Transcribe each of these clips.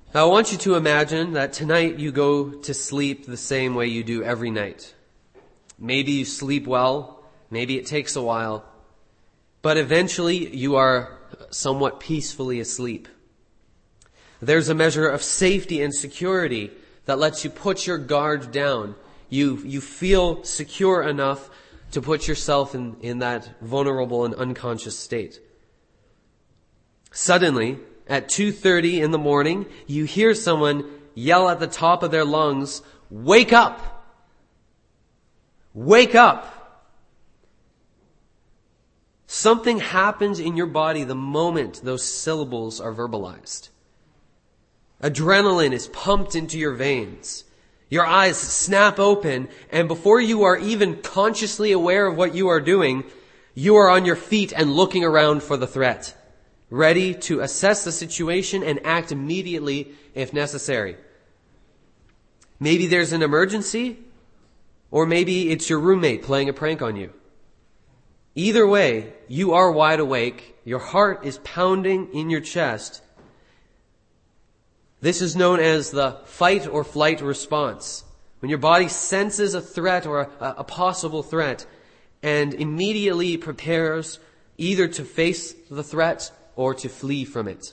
Now, I want you to imagine that tonight you go to sleep the same way you do every night. Maybe you sleep well, maybe it takes a while, but eventually you are somewhat peacefully asleep. There's a measure of safety and security that lets you put your guard down. You feel secure enough to put yourself in that vulnerable and unconscious state. Suddenly, at 2:30 in the morning, you hear someone yell at the top of their lungs, "Wake up! Wake up!" Something happens in your body the moment those syllables are verbalized. Adrenaline is pumped into your veins. Your eyes snap open, and before you are even consciously aware of what you are doing, you are on your feet and looking around for the threat, ready to assess the situation and act immediately if necessary. Maybe there's an emergency, or maybe it's your roommate playing a prank on you. Either way, you are wide awake, your heart is pounding in your chest. This is known as the fight or flight response. When your body senses a threat or a possible threat and immediately prepares either to face the threat or to flee from it.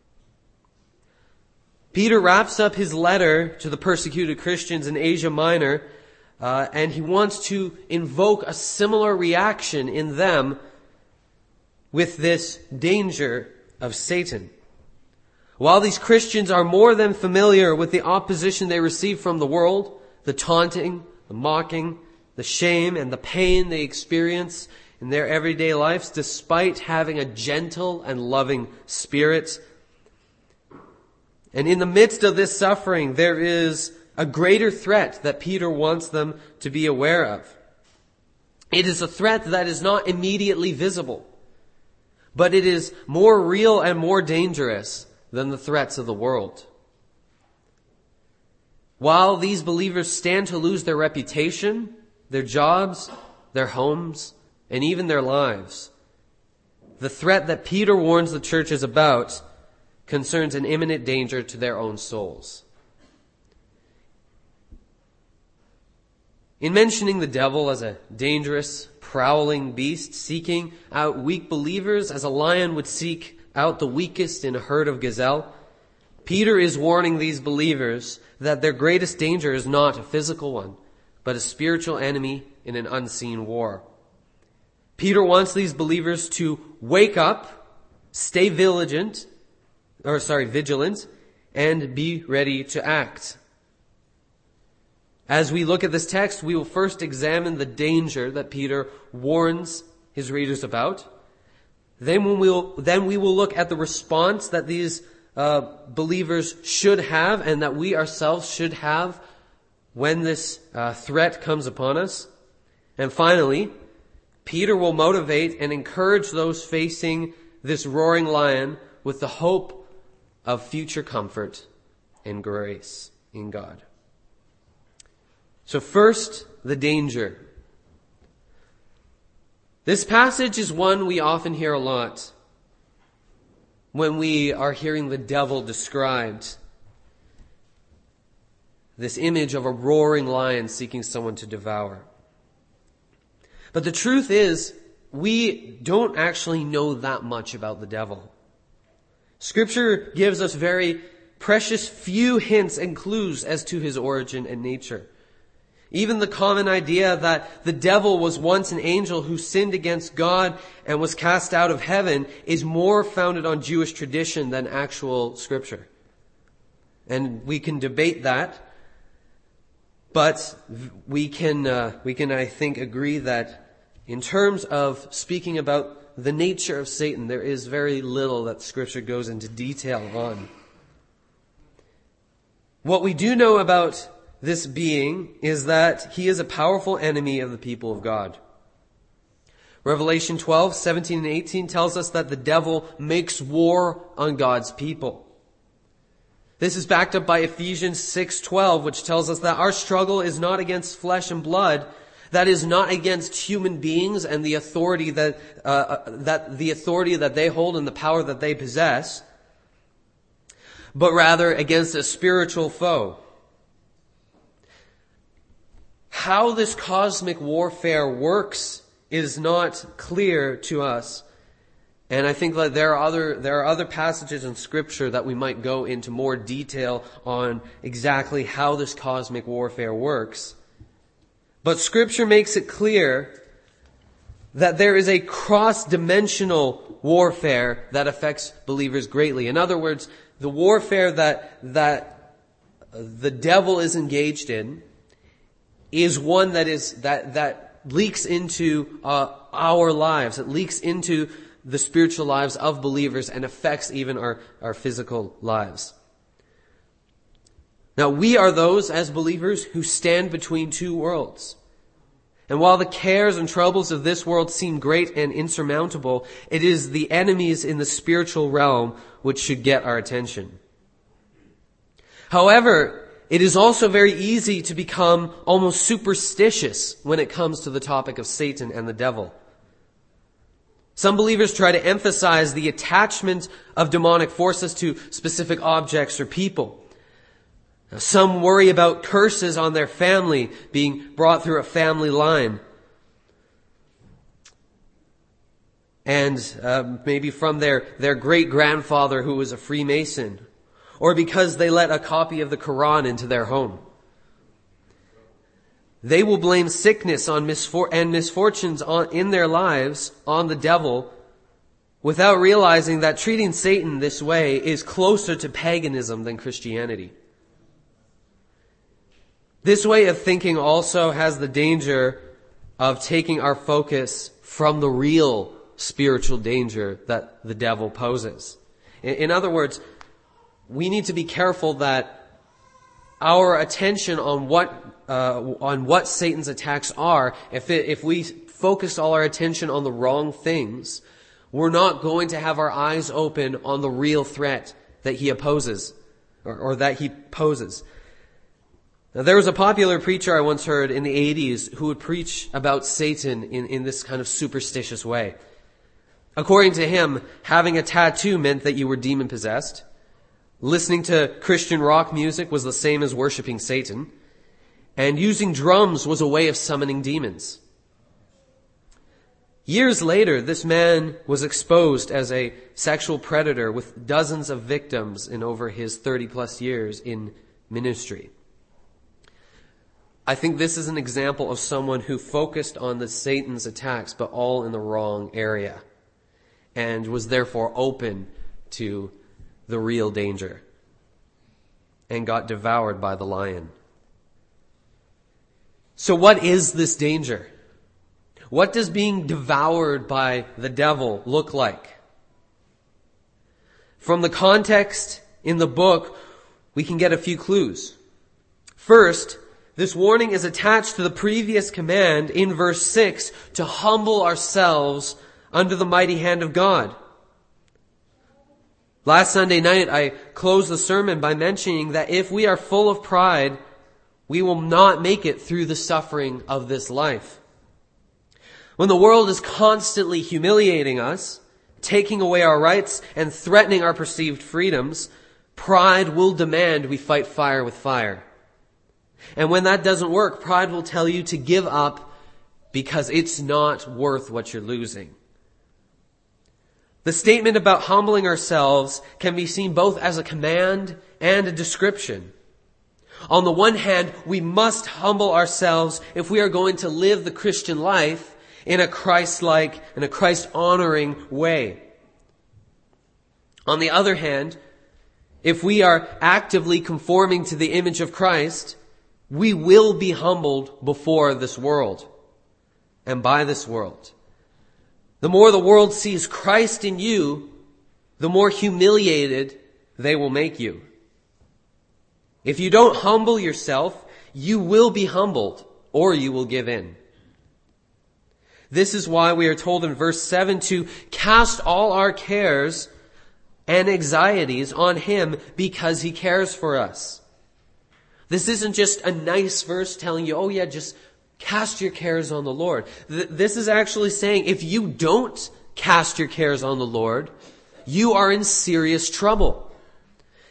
Peter wraps up his letter to the persecuted Christians in Asia Minor, and he wants to invoke a similar reaction in them with this danger of Satan. While these Christians are more than familiar with the opposition they receive from the world, the taunting, the mocking, the shame, and the pain they experience in their everyday lives, despite having a gentle and loving spirit. And in the midst of this suffering, there is a greater threat that Peter wants them to be aware of. It is a threat that is not immediately visible, but it is more real and more dangerous than the threats of the world. While these believers stand to lose their reputation, their jobs, their homes, and even their lives, the threat that Peter warns the churches about concerns an imminent danger to their own souls. In mentioning the devil as a dangerous, prowling beast seeking out weak believers as a lion would seek out the weakest in a herd of gazelle, Peter is warning these believers that their greatest danger is not a physical one, but a spiritual enemy in an unseen war. Peter wants these believers to wake up, stay vigilant, and be ready to act. As we look at this text, we will first examine the danger that Peter warns his readers about. Then we will look at the response that these believers should have and that we ourselves should have when this threat comes upon us. And finally, Peter will motivate and encourage those facing this roaring lion with the hope of future comfort and grace in God. So first, the danger. This passage is one we often hear a lot when we are hearing the devil described. This image of a roaring lion seeking someone to devour. But the truth is, we don't actually know that much about the devil. Scripture gives us very precious few hints and clues as to his origin and nature. Even the common idea that the devil was once an angel who sinned against God and was cast out of heaven is more founded on Jewish tradition than actual Scripture. And we can debate that, but we can, I think, agree that in terms of speaking about the nature of Satan, there is very little that Scripture goes into detail on. What we do know about this being is that he is a powerful enemy of the people of God. Revelation 12, 17 and 18 tells us that the devil makes war on God's people. This is backed up by Ephesians 6:12, which tells us that our struggle is not against flesh and blood, that is not against human beings and the authority that they hold and the power that they possess, but rather against a spiritual foe. How this cosmic warfare works is not clear to us. And I think that there are other passages in Scripture that we might go into more detail on exactly how this cosmic warfare works. But Scripture makes it clear that there is a cross-dimensional warfare that affects believers greatly. In other words, the warfare that the devil is engaged in is one that leaks into our lives. It leaks into the spiritual lives of believers and affects even our physical lives. Now, we are those, as believers, who stand between two worlds. And while the cares and troubles of this world seem great and insurmountable, it is the enemies in the spiritual realm which should get our attention. However, it is also very easy to become almost superstitious when it comes to the topic of Satan and the devil. Some believers try to emphasize the attachment of demonic forces to specific objects or people. Some worry about curses on their family being brought through a family line. And maybe from their great-grandfather who was a Freemason. Or because they let a copy of the Quran into their home. They will blame sickness and misfortunes in their lives on the devil without realizing that treating Satan this way is closer to paganism than Christianity. This way of thinking also has the danger of taking our focus from the real spiritual danger that the devil poses. In other words, we need to be careful that our attention on what Satan's attacks are, if we focus all our attention on the wrong things, we're not going to have our eyes open on the real threat that he opposes, or that he poses. Now, there was a popular preacher I once heard in the 80s who would preach about Satan in this kind of superstitious way. According to him, having a tattoo meant that you were demon-possessed. Listening to Christian rock music was the same as worshiping Satan. And using drums was a way of summoning demons. Years later, this man was exposed as a sexual predator with dozens of victims in over his 30-plus years in ministry. I think this is an example of someone who focused on the Satan's attacks, but all in the wrong area, and was therefore open to the real danger, and got devoured by the lion. So what is this danger? What does being devoured by the devil look like? From the context in the book, we can get a few clues. First, this warning is attached to the previous command in verse 6 to humble ourselves under the mighty hand of God. Last Sunday night, I closed the sermon by mentioning that if we are full of pride, we will not make it through the suffering of this life. When the world is constantly humiliating us, taking away our rights, and threatening our perceived freedoms, pride will demand we fight fire with fire. And when that doesn't work, pride will tell you to give up because it's not worth what you're losing. The statement about humbling ourselves can be seen both as a command and a description. On the one hand, we must humble ourselves if we are going to live the Christian life in a Christ-like and a Christ-honoring way. On the other hand, if we are actively conforming to the image of Christ, we will be humbled before this world and by this world. The more the world sees Christ in you, the more humiliated they will make you. If you don't humble yourself, you will be humbled, or you will give in. This is why we are told in verse 7 to cast all our cares and anxieties on Him because He cares for us. This isn't just a nice verse telling you, oh yeah, just cast your cares on the Lord. This is actually saying if you don't cast your cares on the Lord, you are in serious trouble.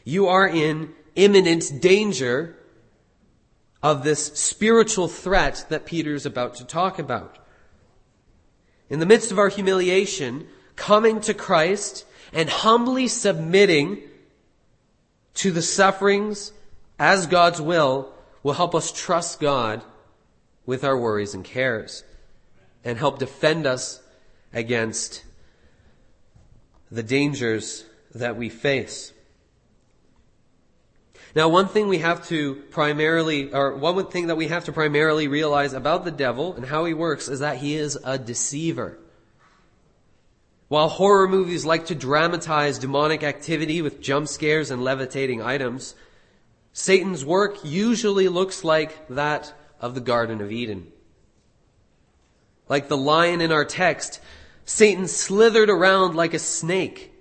you are in imminent danger of this spiritual threat that Peter is about to talk about. In the midst of our humiliation, coming to Christ and humbly submitting to the sufferings as God's will help us trust God with our worries and cares and help defend us against the dangers that we face. Now, one thing that we have to primarily realize about the devil and how he works is that he is a deceiver. While horror movies like to dramatize demonic activity with jump scares and levitating items, Satan's work usually looks like that of the Garden of Eden. Like the lion in our text, Satan slithered around like a snake,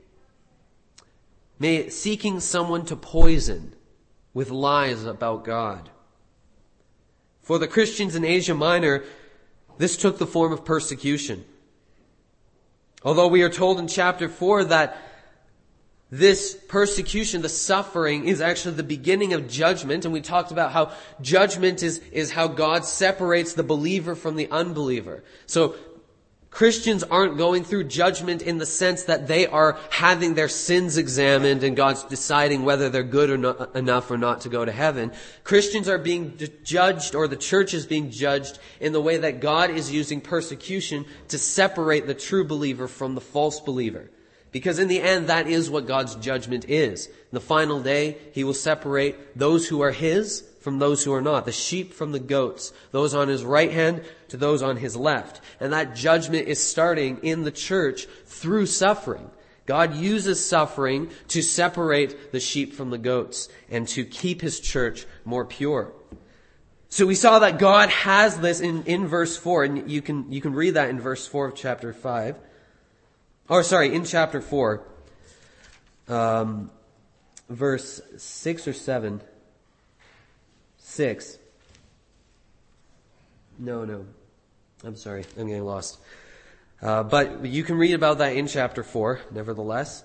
seeking someone to poison with lies about God. For the Christians in Asia Minor, this took the form of persecution. Although we are told in chapter 4 that this persecution, the suffering, is actually the beginning of judgment, and we talked about how judgment is how God separates the believer from the unbeliever. So Christians aren't going through judgment in the sense that they are having their sins examined and God's deciding whether they're good or not, enough or not to go to heaven. Christians are being judged, or the church is being judged, in the way that God is using persecution to separate the true believer from the false believer. Because in the end, that is what God's judgment is. In the final day, He will separate those who are His from those who are not, the sheep from the goats, those on His right hand to those on His left. And that judgment is starting in the church through suffering. God uses suffering to separate the sheep from the goats and to keep His church more pure. So we saw that God has this in verse 4, and you can read that in verse 4 of chapter 5. In chapter 4, verse 6 or 7. 6. No. I'm sorry. I'm getting lost. But you can read about that in chapter 4, nevertheless.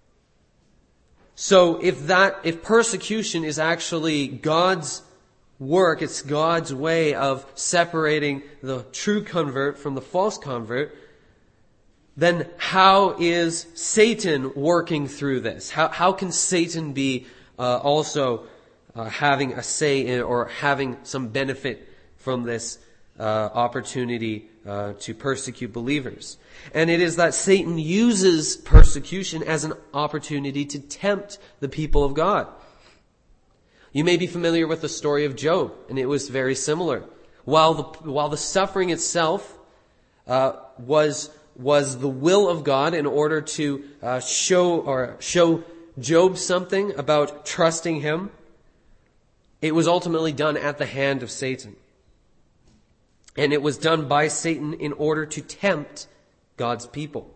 So if persecution is actually God's work, it's God's way of separating the true convert from the false convert, then how is Satan working through this? How can Satan be also having a say in, or having some benefit from this opportunity to persecute believers? And it is that Satan uses persecution as an opportunity to tempt the people of God. You may be familiar with the story of Job, and it was very similar. While the suffering itself was the will of God in order to show Job something about trusting Him, it was ultimately done at the hand of Satan. And it was done by Satan in order to tempt God's people.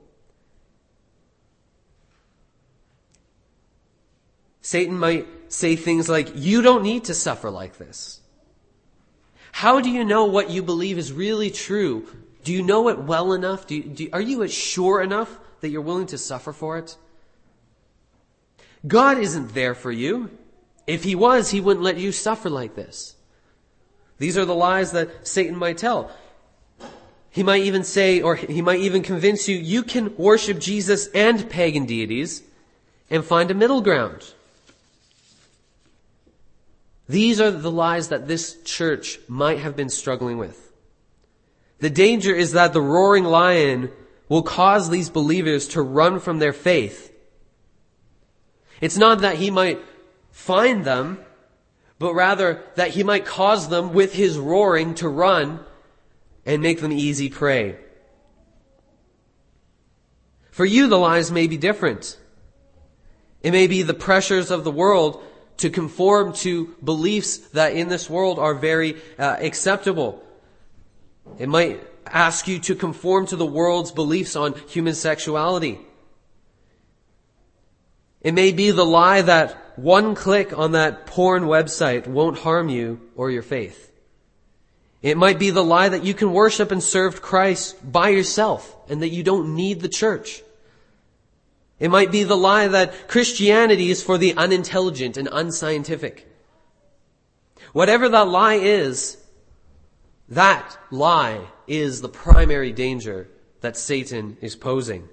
Satan might say things like, "You don't need to suffer like this. How do you know what you believe is really true? Do you know it well enough? Are you sure enough that you're willing to suffer for it? God isn't there for you. If He was, He wouldn't let you suffer like this." These are the lies that Satan might tell. He might even say, or he might even convince you, you can worship Jesus and pagan deities and find a middle ground. These are the lies that this church might have been struggling with. The danger is that the roaring lion will cause these believers to run from their faith. It's not that he might find them, but rather that he might cause them with his roaring to run and make them easy prey. For you, the lies may be different. It may be the pressures of the world to conform to beliefs that in this world are very acceptable. It might ask you to conform to the world's beliefs on human sexuality. It may be the lie that one click on that porn website won't harm you or your faith. It might be the lie that you can worship and serve Christ by yourself and that you don't need the church. It might be the lie that Christianity is for the unintelligent and unscientific. Whatever that lie is the primary danger that Satan is posing.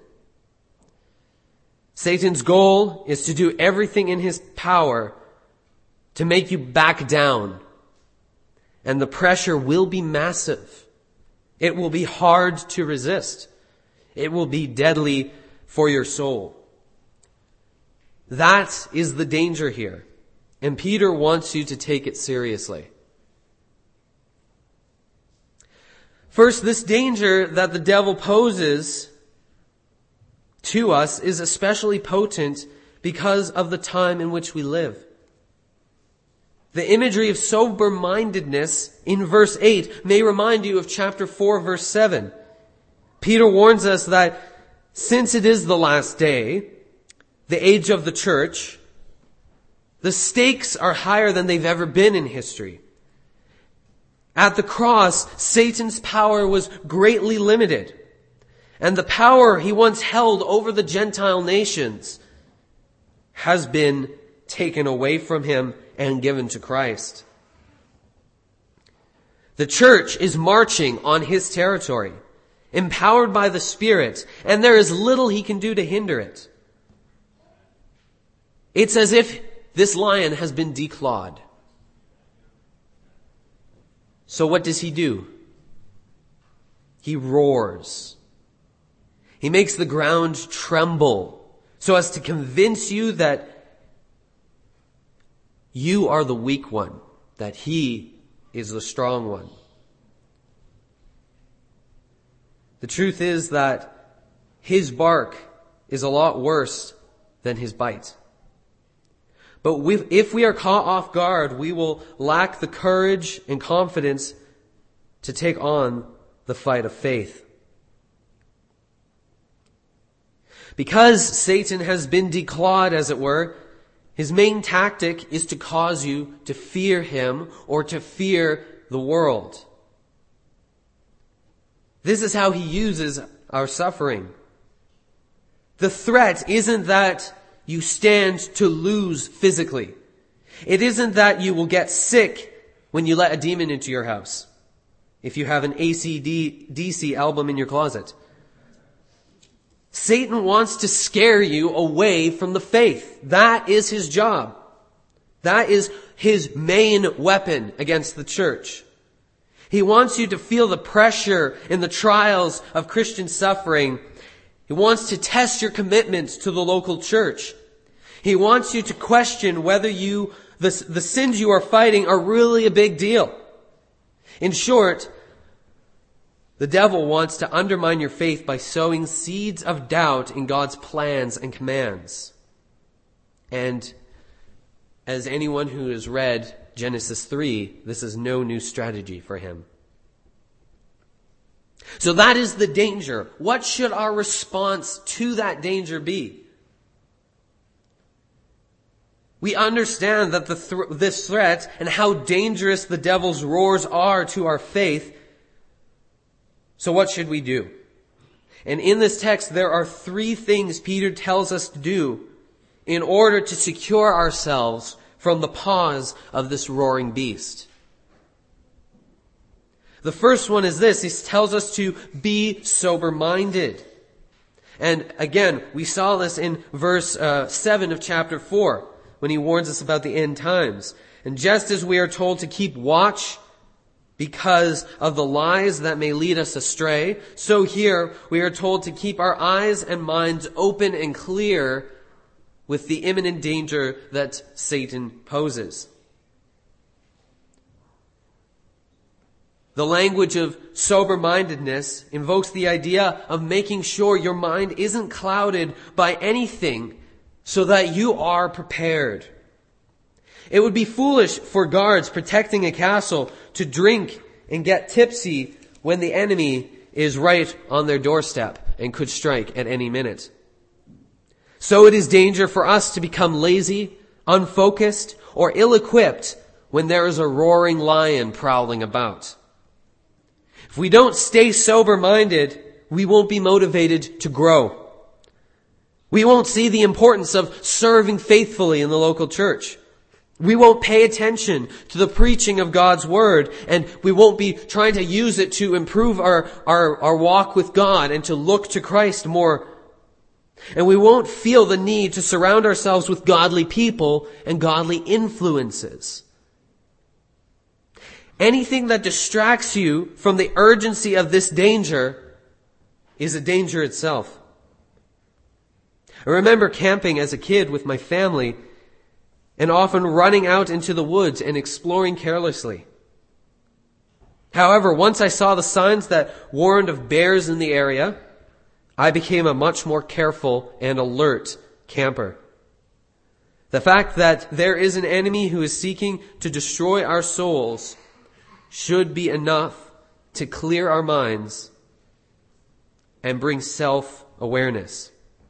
Satan's goal is to do everything in his power to make you back down. And the pressure will be massive. It will be hard to resist. It will be deadly for your soul. That is the danger here. And Peter wants you to take it seriously. First, this danger that the devil poses to us is especially potent because of the time in which we live. The imagery of sober-mindedness in verse 8 may remind you of chapter 4, verse 7. Peter warns us that since it is the last day, the age of the church, the stakes are higher than they've ever been in history. At the cross, Satan's power was greatly limited. And the power he once held over the Gentile nations has been taken away from him and given to Christ. The church is marching on his territory, empowered by the Spirit, and there is little he can do to hinder it. It's as if this lion has been declawed. So what does he do? He roars. He makes the ground tremble so as to convince you that you are the weak one, that he is the strong one. The truth is that his bark is a lot worse than his bite. But if we are caught off guard, we will lack the courage and confidence to take on the fight of faith. Because Satan has been declawed, as it were, his main tactic is to cause you to fear him or to fear the world. This is how he uses our suffering. The threat isn't that you stand to lose physically. It isn't that you will get sick when you let a demon into your house, if you have an AC/DC album in your closet. Satan wants to scare you away from the faith. That is his job. That is his main weapon against the church. He wants you to feel the pressure in the trials of Christian suffering. He wants to test your commitments to the local church. He wants you to question whether the sins you are fighting are really a big deal. In short, the devil wants to undermine your faith by sowing seeds of doubt in God's plans and commands. And as anyone who has read Genesis 3, this is no new strategy for him. So that is the danger. What should our response to that danger be? We understand that this threat and how dangerous the devil's roars are to our faith. So what should we do? And in this text, there are 3 things Peter tells us to do in order to secure ourselves from the paws of this roaring beast. The first one is this. He tells us to be sober-minded. And again, we saw this in verse 7 of chapter 4, when he warns us about the end times. And just as we are told to keep watch because of the lies that may lead us astray, so here we are told to keep our eyes and minds open and clear with the imminent danger that Satan poses. The language of sober-mindedness invokes the idea of making sure your mind isn't clouded by anything so that you are prepared. It would be foolish for guards protecting a castle to drink and get tipsy when the enemy is right on their doorstep and could strike at any minute. So it is danger for us to become lazy, unfocused, or ill-equipped when there is a roaring lion prowling about. If we don't stay sober-minded, we won't be motivated to grow. We won't see the importance of serving faithfully in the local church. We won't pay attention to the preaching of God's Word, and we won't be trying to use it to improve our walk with God and to look to Christ more. And we won't feel the need to surround ourselves with godly people and godly influences. Anything that distracts you from the urgency of this danger is a danger itself. I remember camping as a kid with my family and often running out into the woods and exploring carelessly. However, once I saw the signs that warned of bears in the area, I became a much more careful and alert camper. The fact that there is an enemy who is seeking to destroy our souls should be enough to clear our minds and bring self-awareness.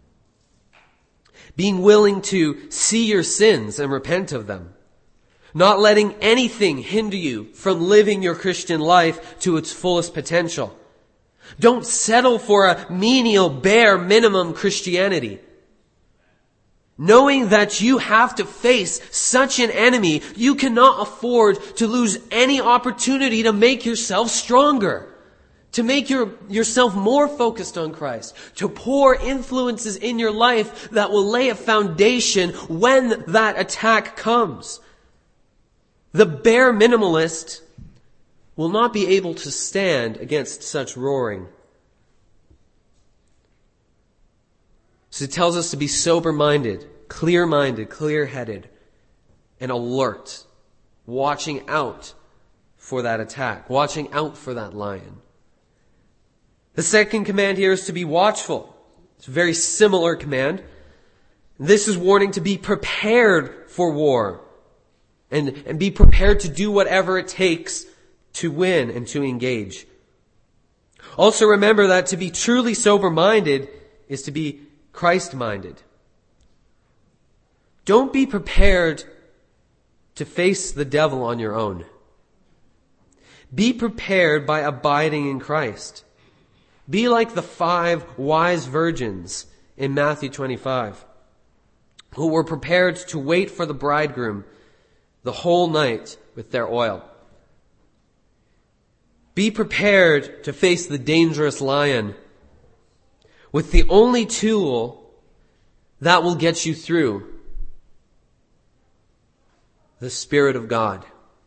Being willing to see your sins and repent of them. Not letting anything hinder you from living your Christian life to its fullest potential. Don't settle for a menial, bare minimum Christianity. Knowing that you have to face such an enemy, you cannot afford to lose any opportunity to make yourself stronger. To make yourself more focused on Christ. To pour influences in your life that will lay a foundation when that attack comes. The bare minimalist will not be able to stand against such roaring. So it tells us to be sober-minded, clear-headed, and alert. Watching out for that attack. Watching out for that lion. The second command here is to be watchful. It's a very similar command. This is warning to be prepared for war and be prepared to do whatever it takes to win and to engage. Also remember that to be truly sober-minded is to be Christ-minded. Don't be prepared to face the devil on your own. Be prepared by abiding in Christ. Be like the 5 wise virgins in Matthew 25, who were prepared to wait for the bridegroom the whole night with their oil. Be prepared to face the dangerous lion with the only tool that will get you through: the Spirit of God.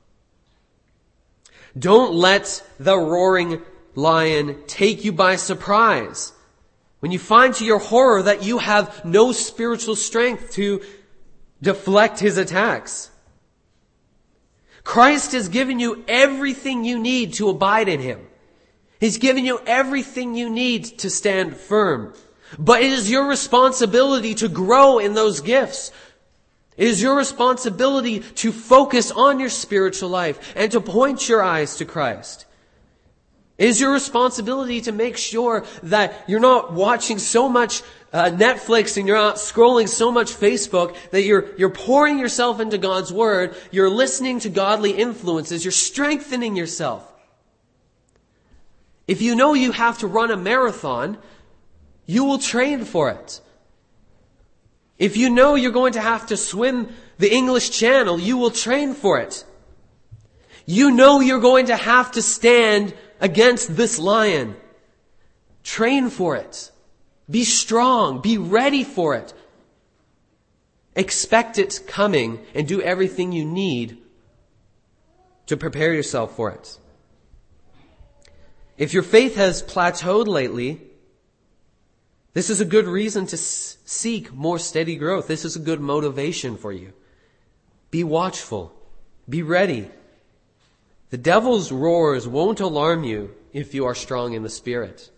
Don't let the roaring lion take you by surprise when you find to your horror that you have no spiritual strength to deflect his attacks. Christ has given you everything you need to abide in him. He's given you everything you need to stand firm. But it is your responsibility to grow in those gifts. It is your responsibility to focus on your spiritual life and to point your eyes to Christ. It is your responsibility to make sure that you're not watching so much Netflix and you're not scrolling so much Facebook, that you're pouring yourself into God's Word, you're listening to godly influences, you're strengthening yourself. If you know you have to run a marathon, you will train for it. If you know you're going to have to swim the English Channel, you will train for it. You know you're going to have to stand against this lion. Train for it. Be strong. Be ready for it. Expect it coming and do everything you need to prepare yourself for it. If your faith has plateaued lately, this is a good reason to seek more steady growth. This is a good motivation for you. Be watchful. Be ready. The devil's roars won't alarm you if you are strong in the Spirit.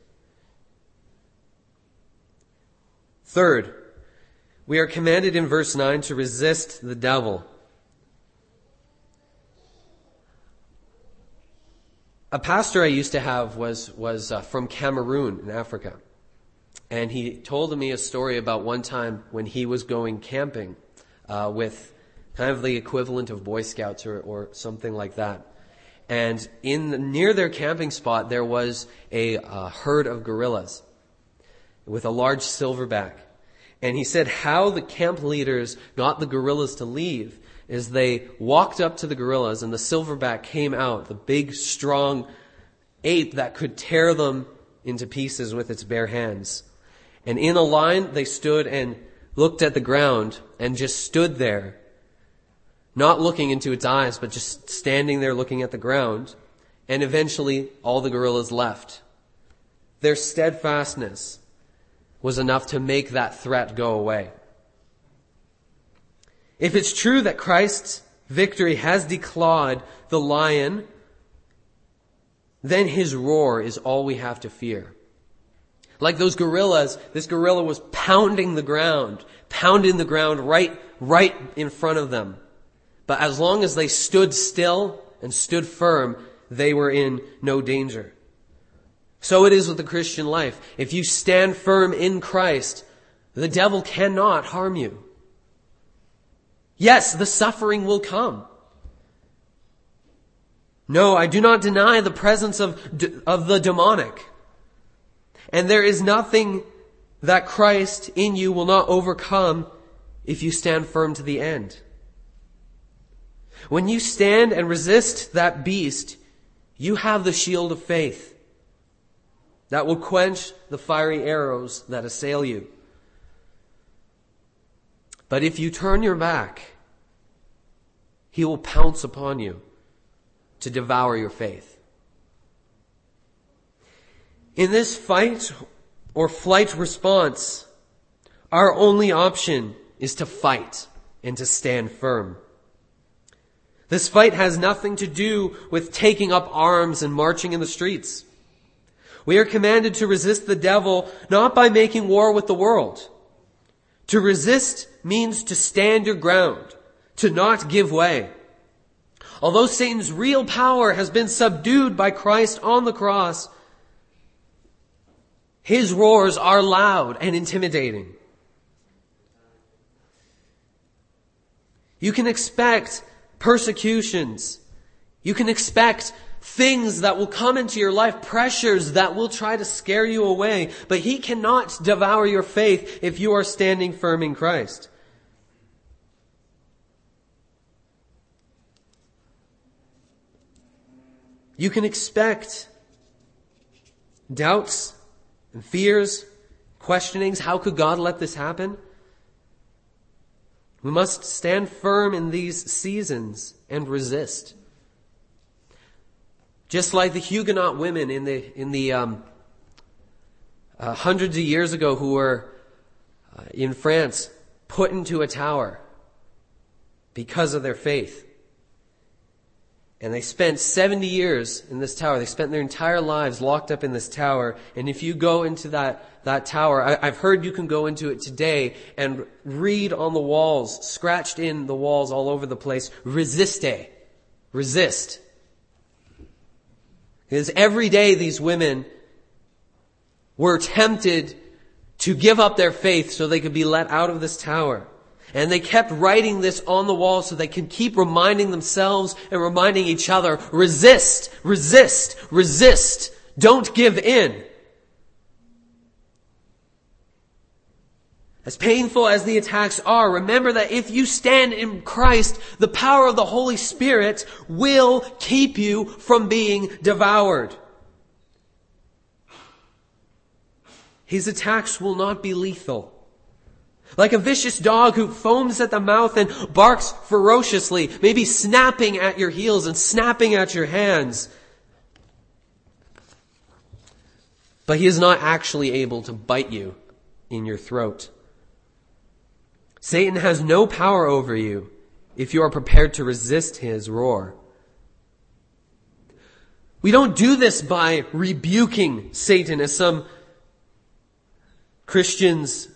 Third, we are commanded in verse 9 to resist the devil. A pastor I used to have was from Cameroon in Africa. And he told me a story about one time when he was going camping with kind of the equivalent of Boy Scouts or something like that. And near their camping spot, there was a herd of gorillas with a large silverback. And he said how the camp leaders got the gorillas to leave is they walked up to the gorillas and the silverback came out, the big, strong ape that could tear them into pieces with its bare hands. And in a line, they stood and looked at the ground and just stood there, not looking into its eyes, but just standing there looking at the ground. And eventually, all the gorillas left. Their steadfastness was enough to make that threat go away. If it's true that Christ's victory has declawed the lion, then his roar is all we have to fear. Like those gorillas, this gorilla was pounding the ground right in front of them. But as long as they stood still and stood firm, they were in no danger. So it is with the Christian life. If you stand firm in Christ, the devil cannot harm you. Yes, the suffering will come. No, I do not deny the presence of the demonic. And there is nothing that Christ in you will not overcome if you stand firm to the end. When you stand and resist that beast, you have the shield of faith that will quench the fiery arrows that assail you. But if you turn your back, he will pounce upon you to devour your faith. In this fight or flight response, our only option is to fight and to stand firm. This fight has nothing to do with taking up arms and marching in the streets. We are commanded to resist the devil not by making war with the world. To resist means to stand your ground, to not give way. Although Satan's real power has been subdued by Christ on the cross, his roars are loud and intimidating. You can expect persecutions. You can expect things that will come into your life, pressures that will try to scare you away, but he cannot devour your faith if you are standing firm in Christ. You can expect doubts and fears, questionings. How could God let this happen? We must stand firm in these seasons and resist. Just like the Huguenot women in the hundreds of years ago who were in France put into a tower because of their faith. And they spent 70 years in this tower. They spent their entire lives locked up in this tower. And if you go into that tower, I've heard you can go into it today and read on the walls, scratched in the walls all over the place, resiste. Resist. Because every day these women were tempted to give up their faith so they could be let out of this tower. And they kept writing this on the wall so they could keep reminding themselves and reminding each other, resist, resist, resist. Don't give in. As painful as the attacks are, remember that if you stand in Christ, the power of the Holy Spirit will keep you from being devoured. His attacks will not be lethal. Like a vicious dog who foams at the mouth and barks ferociously, maybe snapping at your heels and snapping at your hands. But he is not actually able to bite you in your throat. Satan has no power over you if you are prepared to resist his roar. We don't do this by rebuking Satan as some Christians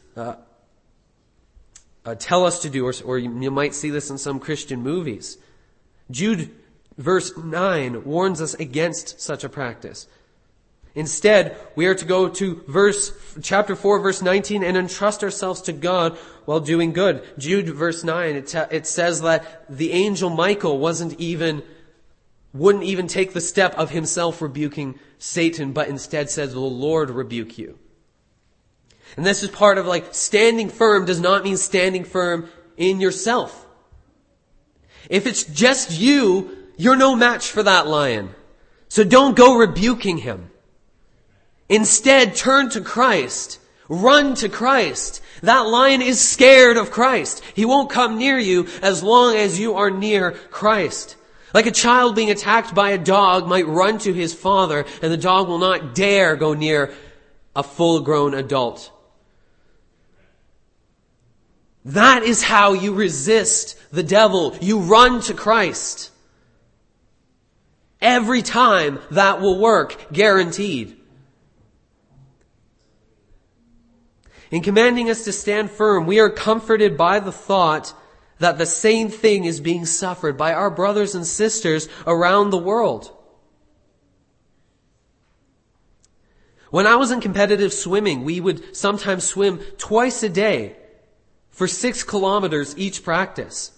tell us to do, or you might see this in some Christian movies. Jude verse 9 warns us against such a practice. Instead, we are to go to chapter 4, verse 19, and entrust ourselves to God while doing good. Jude verse 9, it says that the angel Michael wouldn't even take the step of himself rebuking Satan, but instead says, "The Lord rebuke you." And this is part of standing firm does not mean standing firm in yourself. If it's just you, you're no match for that lion. So don't go rebuking him. Instead, turn to Christ. Run to Christ. That lion is scared of Christ. He won't come near you as long as you are near Christ. Like a child being attacked by a dog might run to his father, and the dog will not dare go near a full-grown adult. That is how you resist the devil. You run to Christ. Every time that will work, guaranteed. In commanding us to stand firm, we are comforted by the thought that the same thing is being suffered by our brothers and sisters around the world. When I was in competitive swimming, we would sometimes swim twice a day for 6 kilometers each practice.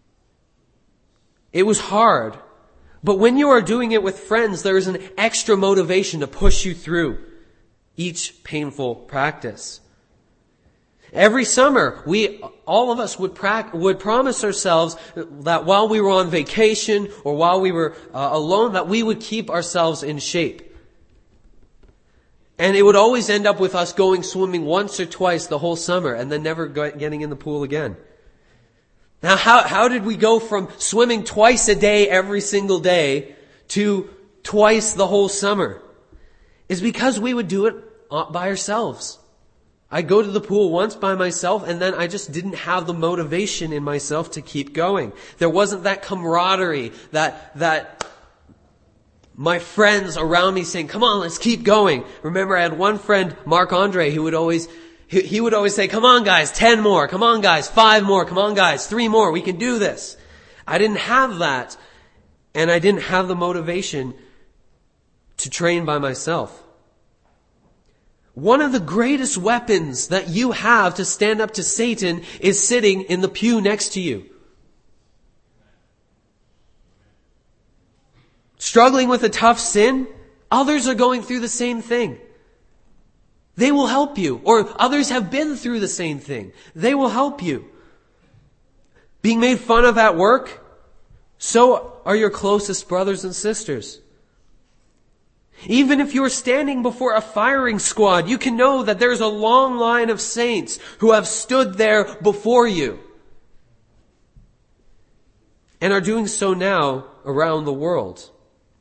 It was hard, but when you are doing it with friends, there is an extra motivation to push you through each painful practice. Every summer, all of us would promise ourselves that while we were on vacation or while we were alone, that we would keep ourselves in shape. And it would always end up with us going swimming once or twice the whole summer and then never getting in the pool again. Now, how did we go from swimming twice a day every single day to twice the whole summer? It's because we would do it by ourselves. I'd go to the pool once by myself, and then I just didn't have the motivation in myself to keep going. There wasn't that camaraderie, that my friends around me saying, come on, let's keep going. Remember, I had one friend, Mark Andre, who would always say, come on guys, 10 more, come on guys, 5 more, come on guys, 3 more, we can do this. I didn't have that, and I didn't have the motivation to train by myself. One of the greatest weapons that you have to stand up to Satan is sitting in the pew next to you. Struggling with a tough sin, others are going through the same thing. They will help you. Or others have been through the same thing. They will help you. Being made fun of at work, so are your closest brothers and sisters. Even if you're standing before a firing squad, you can know that there's a long line of saints who have stood there before you and are doing so now around the world.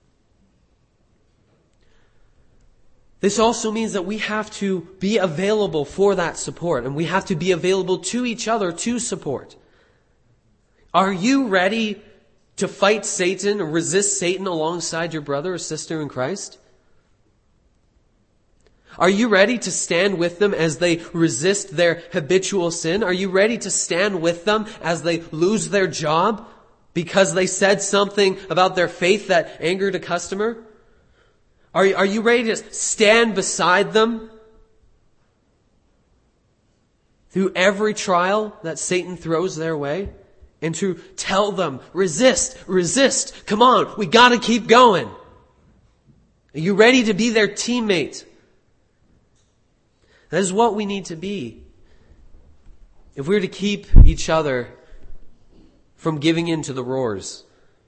This also means that we have to be available for that support, and we have to be available to each other to support. Are you ready to fight Satan or resist Satan alongside your brother or sister in Christ? Are you ready to stand with them as they resist their habitual sin? Are you ready to stand with them as they lose their job because they said something about their faith that angered a customer? Are you ready to stand beside them through every trial that Satan throws their way? And to tell them, resist, come on, we gotta keep going. Are you ready to be their teammate? That is what we need to be if we're to keep each other from giving in to the roars.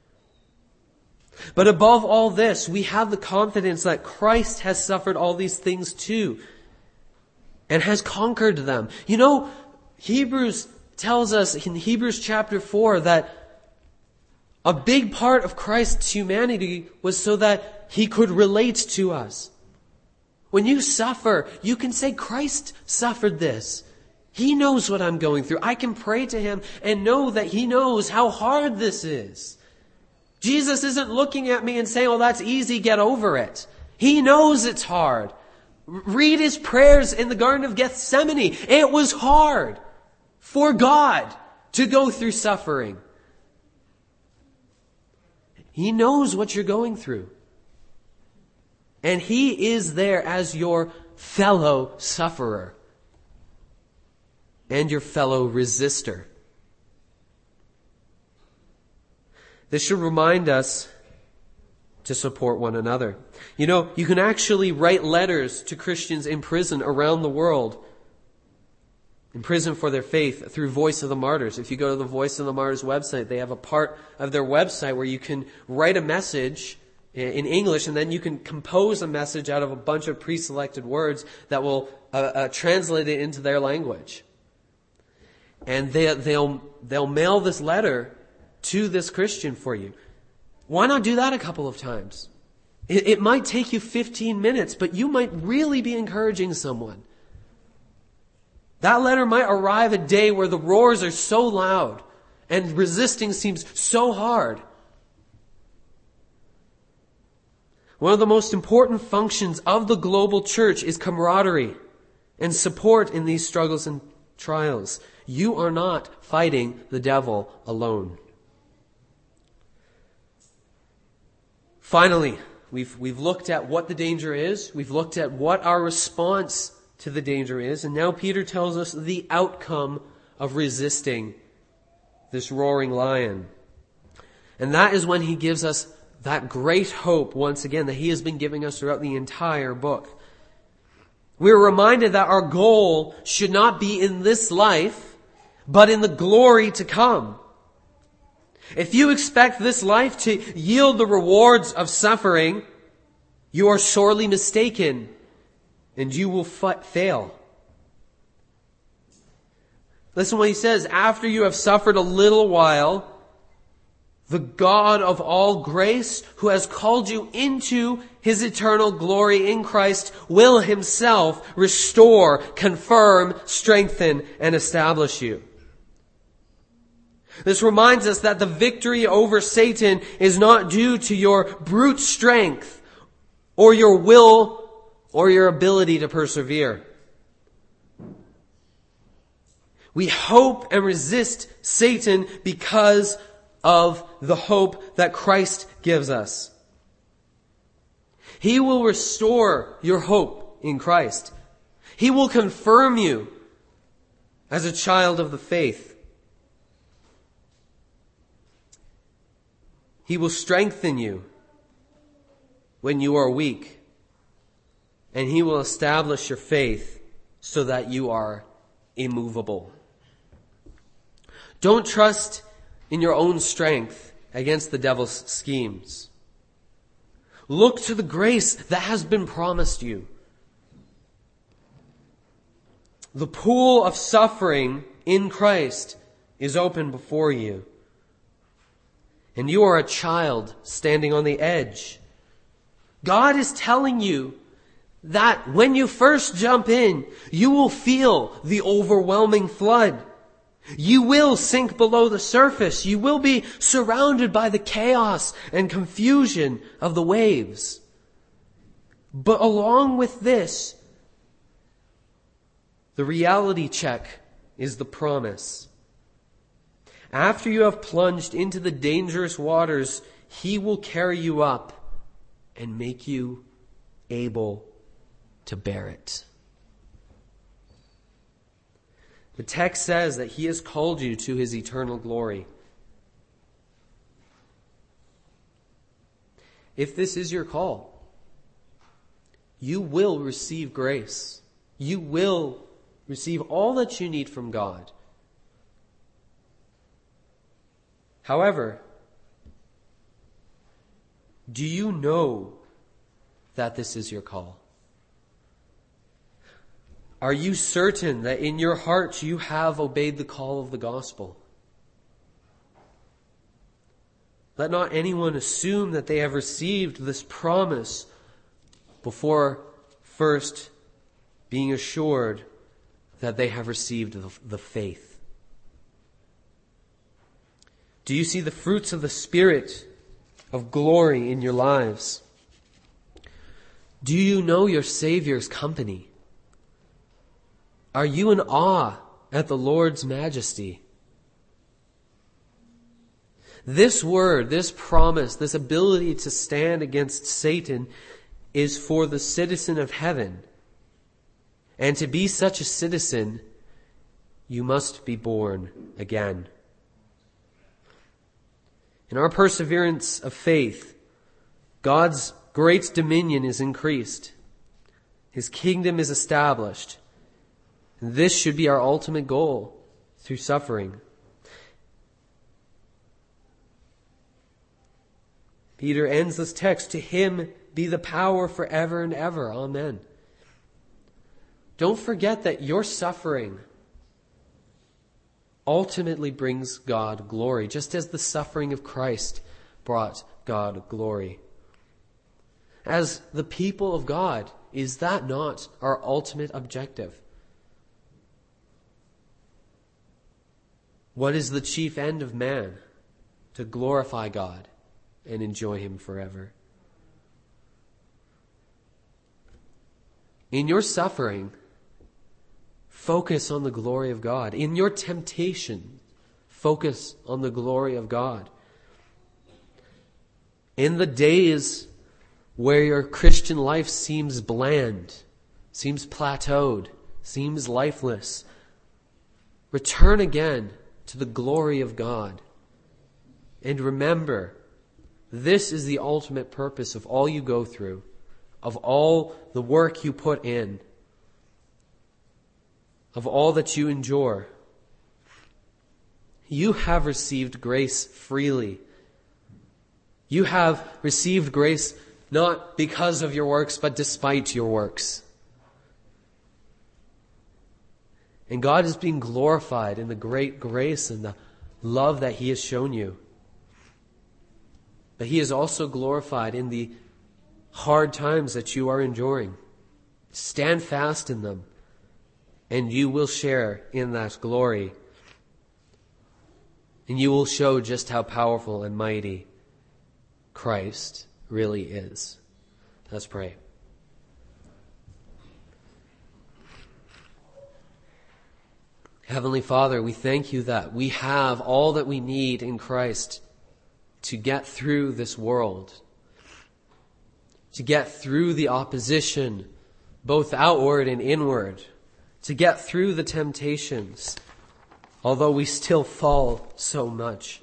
But above all this, we have the confidence that Christ has suffered all these things too and has conquered them. You know, Hebrews tells us in Hebrews chapter 4 that a big part of Christ's humanity was so that He could relate to us. When you suffer, you can say, Christ suffered this. He knows what I'm going through. I can pray to Him and know that He knows how hard this is. Jesus isn't looking at me and saying, oh, that's easy, get over it. He knows it's hard. Read His prayers in the Garden of Gethsemane. It was hard for God to go through suffering. He knows what you're going through. And He is there as your fellow sufferer and your fellow resistor. This should remind us to support one another. You know, you can actually write letters to Christians in prison around the world in prison for their faith through Voice of the Martyrs. If you go to the Voice of the Martyrs website, they have a part of their website where you can write a message in English, and then you can compose a message out of a bunch of pre-selected words that will translate it into their language. And they'll mail this letter to this Christian for you. Why not do that a couple of times? It might take you 15 minutes, but you might really be encouraging someone. That letter might arrive a day where the roars are so loud and resisting seems so hard. One of the most important functions of the global church is camaraderie and support in these struggles and trials. You are not fighting the devil alone. Finally, we've looked at what the danger is. We've looked at what our response to the danger is. And now Peter tells us the outcome of resisting this roaring lion. And that is when he gives us that great hope, once again, that he has been giving us throughout the entire book. We're reminded that our goal should not be in this life, but in the glory to come. If you expect this life to yield the rewards of suffering, you are sorely mistaken, and you will fail. Listen what he says. After you have suffered a little while, the God of all grace, who has called you into his eternal glory in Christ, will himself restore, confirm, strengthen, and establish you. This reminds us that the victory over Satan is not due to your brute strength or your will or your ability to persevere. We hope and resist Satan because of the hope that Christ gives us. He will restore your hope in Christ. He will confirm you as a child of the faith. He will strengthen you when you are weak. And he will establish your faith so that you are immovable. Don't trust in your own strength against the devil's schemes. Look to the grace that has been promised you. The pool of suffering in Christ is open before you. And you are a child standing on the edge. God is telling you that when you first jump in, you will feel the overwhelming flood. You will sink below the surface. You will be surrounded by the chaos and confusion of the waves. But along with this, the reality check is the promise. After you have plunged into the dangerous waters, he will carry you up and make you able to bear it. The text says that he has called you to his eternal glory. If this is your call, you will receive grace. You will receive all that you need from God. However, do you know that this is your call? Are you certain that in your heart you have obeyed the call of the gospel? Let not anyone assume that they have received this promise before first being assured that they have received the faith. Do you see the fruits of the Spirit of glory in your lives? Do you know your Savior's company? Are you in awe at the Lord's majesty? This word, this promise, this ability to stand against Satan is for the citizen of heaven. And to be such a citizen, you must be born again. In our perseverance of faith, God's great dominion is increased. His kingdom is established. And this should be our ultimate goal through suffering. Peter ends this text, to him be the power forever and ever. Amen. Don't forget that your suffering ultimately brings God glory, just as the suffering of Christ brought God glory. As the people of God, is that not our ultimate objective? What is the chief end of man? To glorify God and enjoy Him forever. In your suffering, focus on the glory of God. In your temptation, focus on the glory of God. In the days where your Christian life seems bland, seems plateaued, seems lifeless, return again to the glory of God. And remember, this is the ultimate purpose of all you go through, of all the work you put in, of all that you endure. You have received grace freely. You have received grace not because of your works, but despite your works. And God is being glorified in the great grace and the love that He has shown you. But He is also glorified in the hard times that you are enduring. Stand fast in them, and you will share in that glory. And you will show just how powerful and mighty Christ really is. Let's pray. Heavenly Father, we thank You that we have all that we need in Christ to get through this world, to get through the opposition, both outward and inward, to get through the temptations, although we still fall so much.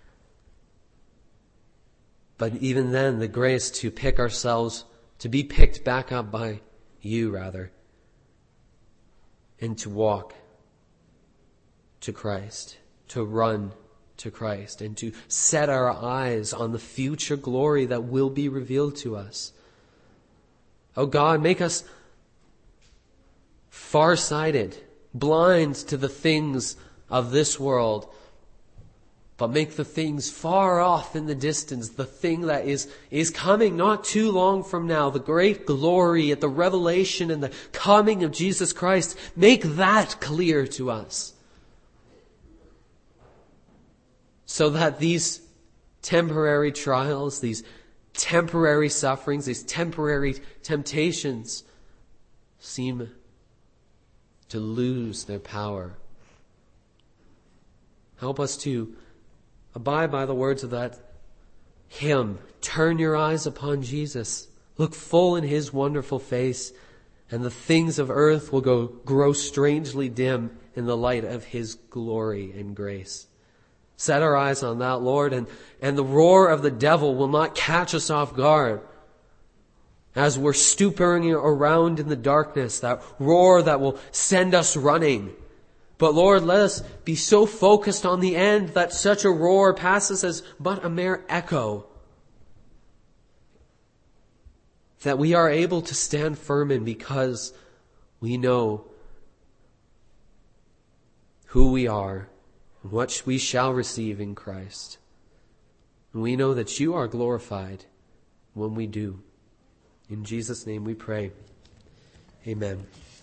But even then, the grace to pick ourselves, to be picked back up by You, rather, and to walk to Christ, to run to Christ, and to set our eyes on the future glory that will be revealed to us. Oh God, make us far-sighted, blind to the things of this world, but make the things far off in the distance, the thing that is coming not too long from now, the great glory at the revelation and the coming of Jesus Christ, make that clear to us. So that these temporary trials, these temporary sufferings, these temporary temptations seem to lose their power. Help us to abide by the words of that hymn. Turn your eyes upon Jesus. Look full in His wonderful face, and the things of earth will grow strangely dim in the light of His glory and grace. Set our eyes on that, Lord, and the roar of the devil will not catch us off guard as we're stooping around in the darkness, that roar that will send us running. But Lord, let us be so focused on the end that such a roar passes as but a mere echo, that we are able to stand firm in because we know who we are and what we shall receive in Christ. And we know that You are glorified when we do. In Jesus' name we pray. Amen.